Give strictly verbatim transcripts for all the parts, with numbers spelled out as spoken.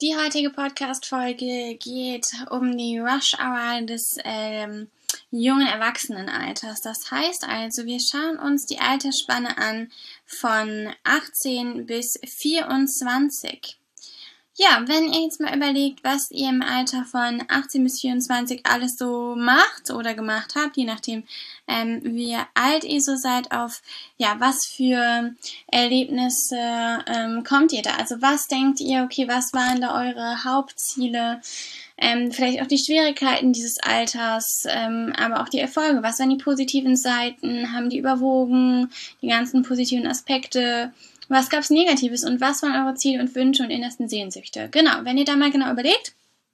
Die heutige Podcast-Folge geht um die Rush-Hour des ähm, jungen Erwachsenenalters. Das heißt also, wir schauen uns die Altersspanne an von achtzehn bis vierundzwanzig. Ja, wenn ihr jetzt mal überlegt, was ihr im Alter von achtzehn bis vierundzwanzig alles so macht oder gemacht habt, je nachdem, ähm, wie alt ihr so seid, auf, ja, was für Erlebnisse ähm, kommt ihr da? Also was denkt ihr, okay, was waren da eure Hauptziele? Ähm, vielleicht auch die Schwierigkeiten dieses Alters, ähm, aber auch die Erfolge. Was waren die positiven Seiten? Haben die überwogen? Die ganzen positiven Aspekte? Was gab's Negatives und was waren eure Ziele und Wünsche und innersten Sehnsüchte? Genau, wenn ihr da mal genau überlegt,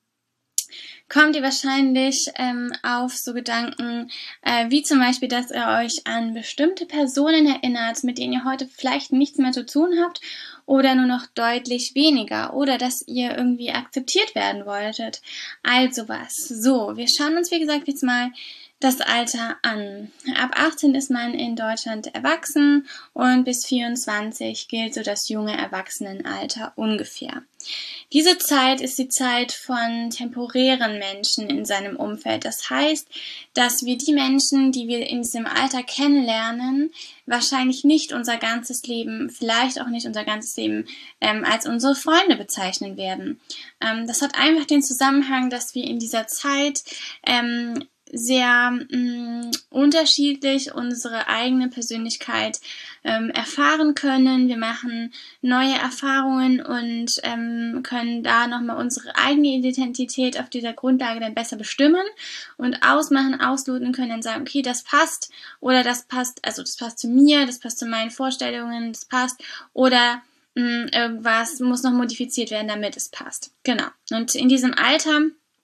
kommt ihr wahrscheinlich ähm, auf so Gedanken, äh, wie zum Beispiel, dass ihr euch an bestimmte Personen erinnert, mit denen ihr heute vielleicht nichts mehr zu tun habt oder nur noch deutlich weniger oder dass ihr irgendwie akzeptiert werden wolltet. Also was. So, wir schauen uns, wie gesagt, jetzt mal das Alter an. Ab achtzehn ist man in Deutschland erwachsen und bis vierundzwanzig gilt so das junge Erwachsenenalter ungefähr. Diese Zeit ist die Zeit von temporären Menschen in seinem Umfeld. Das heißt, dass wir die Menschen, die wir in diesem Alter kennenlernen, wahrscheinlich nicht unser ganzes Leben, vielleicht auch nicht unser ganzes Leben ähm, als unsere Freunde bezeichnen werden. Ähm, das hat einfach den Zusammenhang, dass wir in dieser Zeit ähm, sehr mh, unterschiedlich unsere eigene Persönlichkeit ähm, erfahren können. Wir machen neue Erfahrungen und ähm, können da nochmal unsere eigene Identität auf dieser Grundlage dann besser bestimmen und ausmachen, ausloten können, dann sagen, okay, das passt oder das passt, also das passt zu mir, das passt zu meinen Vorstellungen, das passt oder mh, irgendwas muss noch modifiziert werden, damit es passt. Genau. Und in diesem Alter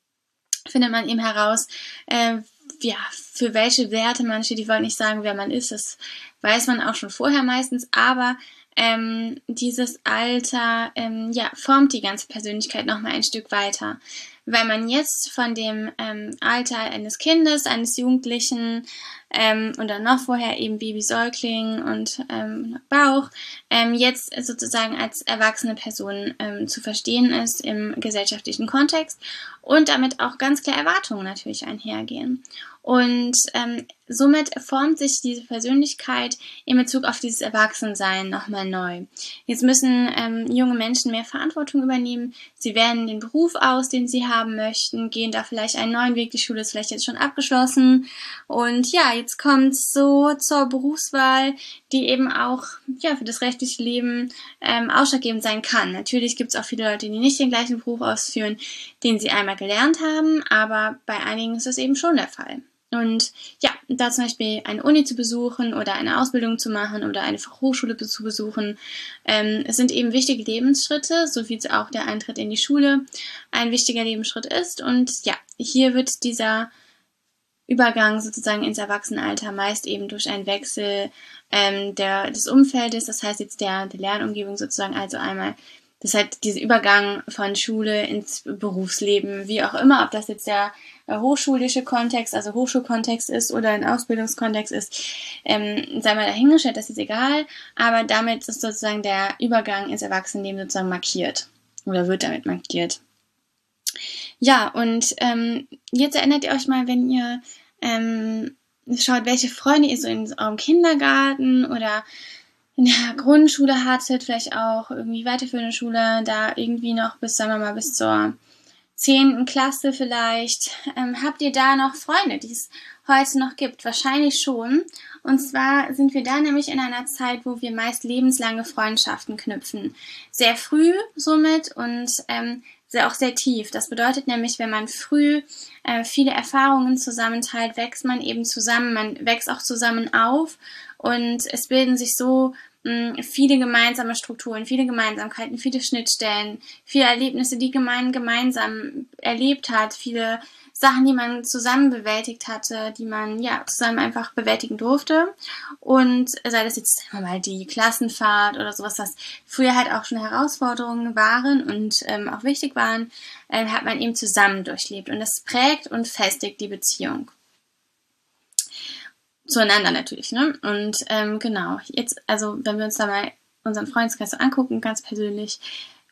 findet man eben heraus, äh, ja, für welche Werte man steht. Ich wollte nicht sagen, wer man ist, das weiß man auch schon vorher meistens, aber ähm, dieses Alter ähm, ja, formt die ganze Persönlichkeit nochmal ein Stück weiter. Weil man jetzt von dem ähm, Alter eines Kindes, eines Jugendlichen ähm, und dann noch vorher eben Baby, Säugling und ähm, Bauch, ähm, jetzt sozusagen als erwachsene Person ähm, zu verstehen ist im gesellschaftlichen Kontext und damit auch ganz klar Erwartungen natürlich einhergehen. Und ähm, somit formt sich diese Persönlichkeit in Bezug auf dieses Erwachsensein nochmal neu. Jetzt müssen ähm, junge Menschen mehr Verantwortung übernehmen. Sie wählen den Beruf aus, den sie haben möchten, gehen da vielleicht einen neuen Weg. Die Schule ist vielleicht jetzt schon abgeschlossen. Und ja, jetzt kommt es so zur Berufswahl, die eben auch ja für das rechtliche Leben ähm, ausschlaggebend sein kann. Natürlich gibt es auch viele Leute, die nicht den gleichen Beruf ausführen, den sie einmal gelernt haben, aber bei einigen ist das eben schon der Fall. Und ja, da zum Beispiel eine Uni zu besuchen oder eine Ausbildung zu machen oder eine Fachhochschule zu besuchen, ähm, es sind eben wichtige Lebensschritte, so wie auch der Eintritt in die Schule ein wichtiger Lebensschritt ist. Und ja, hier wird dieser Übergang sozusagen ins Erwachsenenalter meist eben durch einen Wechsel ähm, der, des Umfeldes, das heißt jetzt der, der Lernumgebung sozusagen, also einmal das ist halt dieser Übergang von Schule ins Berufsleben, wie auch immer, ob das jetzt der äh, hochschulische Kontext, also Hochschulkontext ist oder ein Ausbildungskontext ist, ähm, sei mal dahingestellt, das ist egal, aber damit ist sozusagen der Übergang ins Erwachsenenleben sozusagen markiert oder wird damit markiert. Ja, und ähm, jetzt erinnert ihr euch mal, wenn ihr ähm, schaut, welche Freunde ihr so in eurem Kindergarten oder in der Grundschule hattet, vielleicht auch irgendwie weiterführende Schule, da irgendwie noch bis, sagen wir mal, bis zur zehnten Klasse vielleicht, ähm, habt ihr da noch Freunde, die es heute noch gibt? Wahrscheinlich schon. Und zwar sind wir da nämlich in einer Zeit, wo wir meist lebenslange Freundschaften knüpfen. Sehr früh somit und ähm, sehr, auch sehr tief. Das bedeutet nämlich, wenn man früh äh, viele Erfahrungen zusammenteilt, wächst man eben zusammen, man wächst auch zusammen auf und es bilden sich so mh, viele gemeinsame Strukturen, viele Gemeinsamkeiten, viele Schnittstellen, viele Erlebnisse, die man gemeinsam erlebt hat, viele Sachen, die man zusammen bewältigt hatte, die man ja zusammen einfach bewältigen durfte. Und sei das jetzt sagen wir mal die Klassenfahrt oder sowas, was früher halt auch schon Herausforderungen waren und ähm, auch wichtig waren, äh, hat man eben zusammen durchlebt. Und das prägt und festigt die Beziehung. Zueinander natürlich, ne? Und ähm, genau, jetzt, also wenn wir uns da mal unseren Freundeskreis so angucken, ganz persönlich,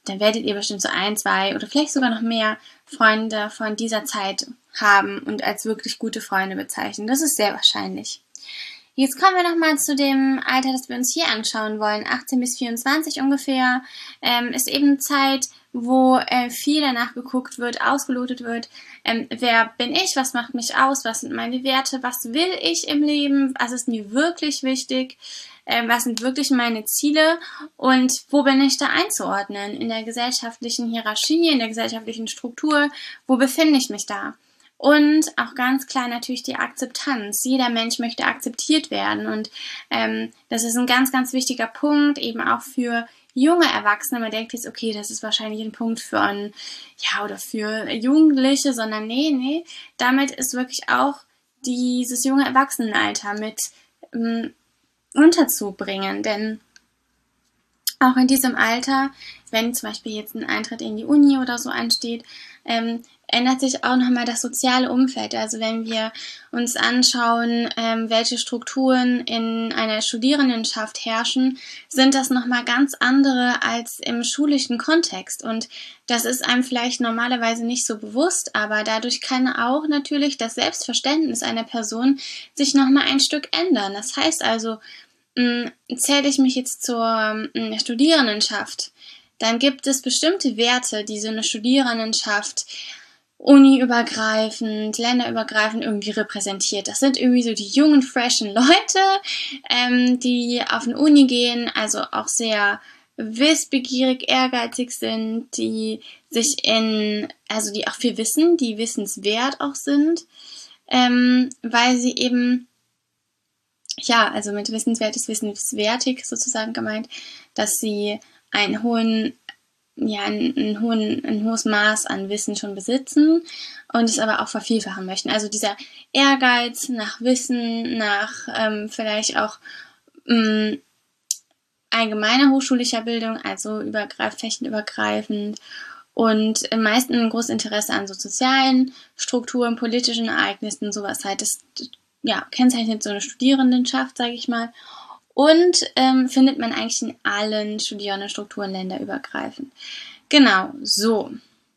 dann werdet ihr bestimmt so ein, zwei oder vielleicht sogar noch mehr Freunde von dieser Zeit haben und als wirklich gute Freunde bezeichnen. Das ist sehr wahrscheinlich. Jetzt kommen wir nochmal zu dem Alter, das wir uns hier anschauen wollen. achtzehn bis vierundzwanzig ungefähr ähm, ist eben Zeit, wo äh, viel danach geguckt wird, ausgelotet wird. Ähm, wer bin ich? Was macht mich aus? Was sind meine Werte? Was will ich im Leben? Was ist mir wirklich wichtig? Ähm, was sind wirklich meine Ziele? Und wo bin ich da einzuordnen? In der gesellschaftlichen Hierarchie, in der gesellschaftlichen Struktur? Wo befinde ich mich da? Und auch ganz klar natürlich die Akzeptanz. Jeder Mensch möchte akzeptiert werden und ähm, das ist ein ganz, ganz wichtiger Punkt, eben auch für junge Erwachsene. Man denkt jetzt, okay, das ist wahrscheinlich ein Punkt für ein, ja, oder für Jugendliche, sondern nee, nee, damit ist wirklich auch dieses junge Erwachsenenalter mit ähm, unterzubringen, denn auch in diesem Alter, wenn zum Beispiel jetzt ein Eintritt in die Uni oder so ansteht, ähm, ändert sich auch nochmal das soziale Umfeld. Also wenn wir uns anschauen, ähm, welche Strukturen in einer Studierendenschaft herrschen, sind das nochmal ganz andere als im schulischen Kontext. Und das ist einem vielleicht normalerweise nicht so bewusst, aber dadurch kann auch natürlich das Selbstverständnis einer Person sich nochmal ein Stück ändern. Das heißt also, mh, zähle ich mich jetzt zur mh, Studierendenschaft, dann gibt es bestimmte Werte, die so eine Studierendenschaft uniübergreifend, länderübergreifend irgendwie repräsentiert. Das sind irgendwie so die jungen, freshen Leute, ähm, die auf eine Uni gehen, also auch sehr wissbegierig, ehrgeizig sind, die sich in, also die auch viel wissen, die wissenswert auch sind, ähm, weil sie eben, ja, also mit wissenswert ist wissenswertig sozusagen gemeint, dass sie einen hohen ja, ein, ein, hohen, ein hohes Maß an Wissen schon besitzen und es aber auch vervielfachen möchten. Also dieser Ehrgeiz nach Wissen, nach ähm, vielleicht auch ähm, allgemeiner hochschulischer Bildung, also übergreif, fächenübergreifend und im meisten ein großes Interesse an so sozialen Strukturen, politischen Ereignissen, sowas halt. Das ja, kennzeichnet so eine Studierendenschaft, sage ich mal. Und ähm, findet man eigentlich in allen Studierendenstrukturen länderübergreifend. Genau, so.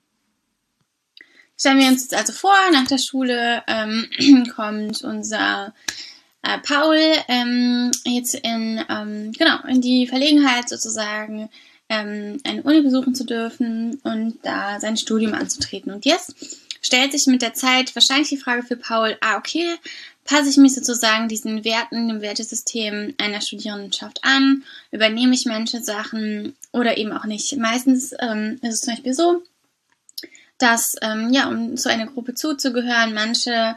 Stellen wir uns jetzt also vor, nach der Schule ähm, kommt unser äh, Paul ähm, jetzt in, ähm, genau, in die Verlegenheit sozusagen, ähm, eine Uni besuchen zu dürfen und da sein Studium anzutreten. Und jetzt stellt sich mit der Zeit wahrscheinlich die Frage für Paul, ah, okay, passe ich mich sozusagen diesen Werten, dem Wertesystem einer Studierendenschaft an, übernehme ich manche Sachen oder eben auch nicht. Meistens ähm, ist es zum Beispiel so, dass, ähm, ja, um zu einer Gruppe zuzugehören, manche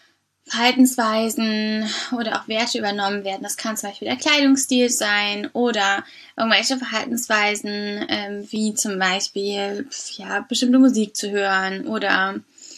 Verhaltensweisen oder auch Werte übernommen werden. Das kann zum Beispiel der Kleidungsstil sein oder irgendwelche Verhaltensweisen, ähm, wie zum Beispiel, ja, bestimmte Musik zu hören oder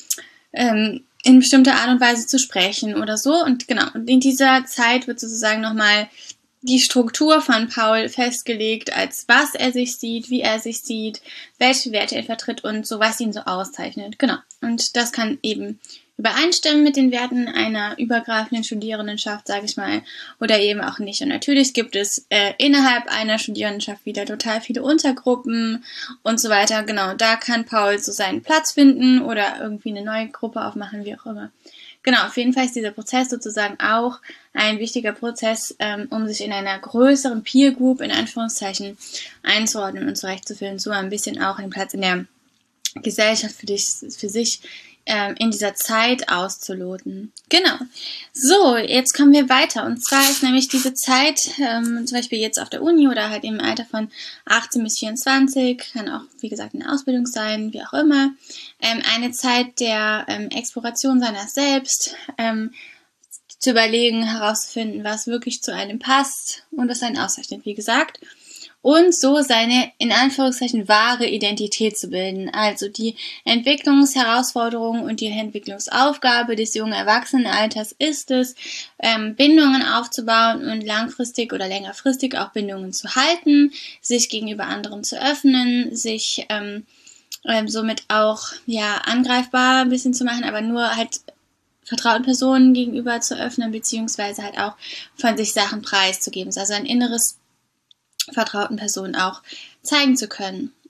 ähm, in bestimmter Art und Weise zu sprechen oder so. Und genau, und in dieser Zeit wird sozusagen nochmal die Struktur von Paul festgelegt, als was er sich sieht, wie er sich sieht, welche Werte er vertritt und so, was ihn so auszeichnet. Genau. Und das kann eben übereinstimmen mit den Werten einer übergreifenden Studierendenschaft, sage ich mal, oder eben auch nicht. Und natürlich gibt es äh, innerhalb einer Studierendenschaft wieder total viele Untergruppen und so weiter. Genau, da kann Paul so seinen Platz finden oder irgendwie eine neue Gruppe aufmachen, wie auch immer. Genau, auf jeden Fall ist dieser Prozess sozusagen auch ein wichtiger Prozess, ähm, um sich in einer größeren Peer Group, in Anführungszeichen, einzuordnen und zurechtzufinden, so ein bisschen auch einen Platz in der Gesellschaft für, dich, für sich ähm, in dieser Zeit auszuloten. Genau. So, jetzt kommen wir weiter. Und zwar ist nämlich diese Zeit, ähm, zum Beispiel jetzt auf der Uni oder halt im Alter von achtzehn bis vierundzwanzig, kann auch, wie gesagt, eine Ausbildung sein, wie auch immer, ähm, eine Zeit der ähm, Exploration seiner selbst, ähm, zu überlegen, herauszufinden, was wirklich zu einem passt und was einen auszeichnet, wie gesagt. Und so seine, in Anführungszeichen, wahre Identität zu bilden. Also die Entwicklungsherausforderung und die Entwicklungsaufgabe des jungen Erwachsenenalters ist es, ähm, Bindungen aufzubauen und langfristig oder längerfristig auch Bindungen zu halten, sich gegenüber anderen zu öffnen, sich ähm, ähm, somit auch ja angreifbar ein bisschen zu machen, aber nur halt vertrauten Personen gegenüber zu öffnen, beziehungsweise halt auch von sich Sachen preiszugeben. Also ein inneres vertrauten Personen auch zeigen zu können.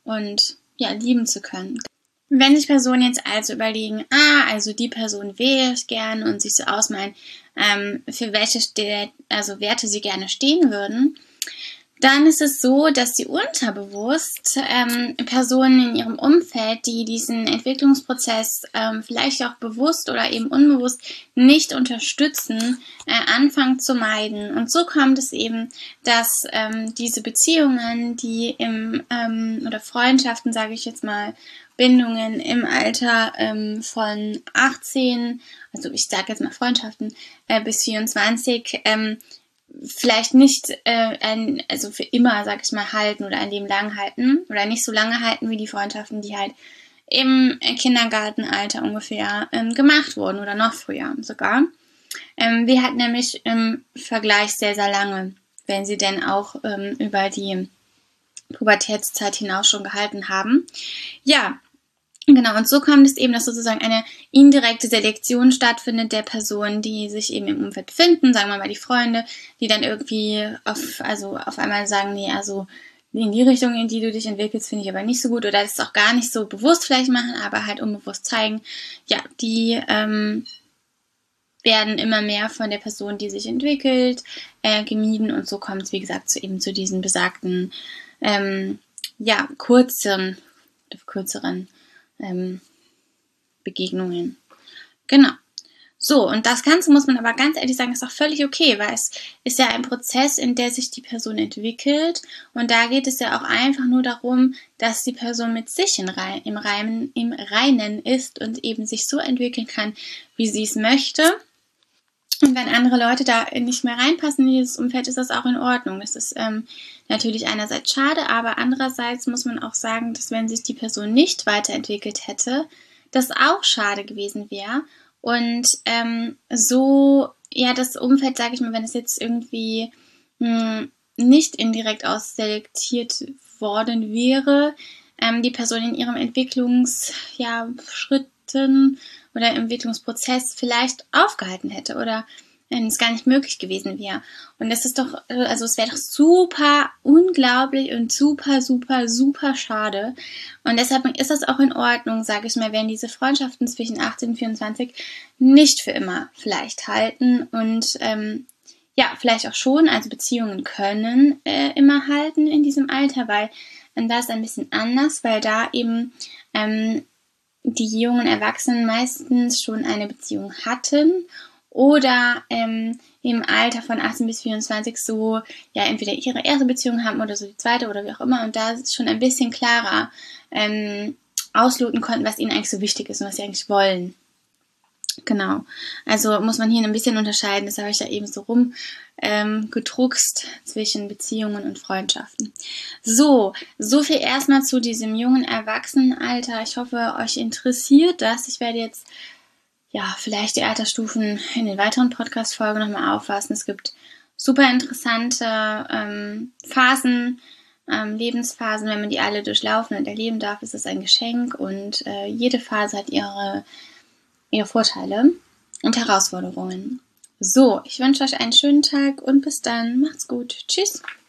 und ja, lieben zu können. Wenn sich Personen jetzt also überlegen, ah, also die Person wäre ich gerne und sich so ausmalen, ähm, für welche Ste- also Werte sie gerne stehen würden, dann ist es so, dass sie unterbewusst ähm, Personen in ihrem Umfeld, die diesen Entwicklungsprozess ähm, vielleicht auch bewusst oder eben unbewusst nicht unterstützen, äh, anfangen zu meiden. Und so kommt es eben, dass ähm, diese Beziehungen, die im ähm, oder Freundschaften, sage ich jetzt mal, Bindungen im Alter ähm, von achtzehn, also ich sage jetzt mal Freundschaften, äh, bis vierundzwanzig, ähm, vielleicht nicht äh, ein, also für immer, sag ich mal, halten oder ein Leben lang halten oder nicht so lange halten wie die Freundschaften, die halt im Kindergartenalter ungefähr ähm, gemacht wurden oder noch früher sogar. Ähm, wir hatten nämlich im Vergleich sehr, sehr lange, wenn sie denn auch ähm, über die Pubertätszeit hinaus schon gehalten haben. Ja, genau, und so kommt es eben, dass sozusagen eine indirekte Selektion stattfindet der Personen, die sich eben im Umfeld befinden, sagen wir mal die Freunde, die dann irgendwie auf, also auf einmal sagen, nee, also in die Richtung, in die du dich entwickelst, finde ich aber nicht so gut, oder das auch gar nicht so bewusst vielleicht machen, aber halt unbewusst zeigen, ja, die ähm, werden immer mehr von der Person, die sich entwickelt, äh, gemieden, und so kommt es, wie gesagt, zu eben zu diesen besagten, ähm, ja, kurzen, kürzeren ähm, Begegnungen. Genau. So, und das Ganze muss man aber ganz ehrlich sagen, ist auch völlig okay, weil es ist ja ein Prozess, in der sich die Person entwickelt, und da geht es ja auch einfach nur darum, dass die Person mit sich in Re- im, Reinen, im Reinen ist und eben sich so entwickeln kann, wie sie es möchte. Und wenn andere Leute da nicht mehr reinpassen in dieses Umfeld, ist das auch in Ordnung. Das ist ähm, natürlich einerseits schade, aber andererseits muss man auch sagen, dass wenn sich die Person nicht weiterentwickelt hätte, das auch schade gewesen wäre. Und ähm, so, ja, das Umfeld, sage ich mal, wenn es jetzt irgendwie mh, nicht indirekt ausselektiert worden wäre, ähm, die Person in ihrem Entwicklungsschritten ja, oder im Entwicklungsprozess vielleicht aufgehalten hätte oder wenn es gar nicht möglich gewesen wäre. Und das ist doch, also es wäre doch super unglaublich und super, super, super schade. Und deshalb ist das auch in Ordnung, sage ich mal, wenn diese Freundschaften zwischen achtzehn und vierundzwanzig nicht für immer vielleicht halten und ähm, ja, vielleicht auch schon, also Beziehungen können äh, immer halten in diesem Alter, weil ähm, da ist ein bisschen anders, weil da eben ähm, die jungen Erwachsenen meistens schon eine Beziehung hatten oder ähm, im Alter von achtzehn bis vierundzwanzig so, ja, entweder ihre erste Beziehung haben oder so die zweite oder wie auch immer, und da schon ein bisschen klarer ähm, ausloten konnten, was ihnen eigentlich so wichtig ist und was sie eigentlich wollen. Genau, also muss man hier ein bisschen unterscheiden, das habe ich da eben so rum ähm, gedruckst zwischen Beziehungen und Freundschaften. So, so viel erstmal zu diesem jungen Erwachsenenalter. Ich hoffe, euch interessiert das. Ich werde jetzt ja vielleicht die Altersstufen in den weiteren Podcast-Folgen nochmal auffassen. Es gibt super interessante ähm, Phasen, ähm, Lebensphasen. Wenn man die alle durchlaufen und erleben darf, ist es ein Geschenk, und äh, jede Phase hat ihre ihre Vorteile und Herausforderungen. So, ich wünsche euch einen schönen Tag und bis dann. Macht's gut. Tschüss.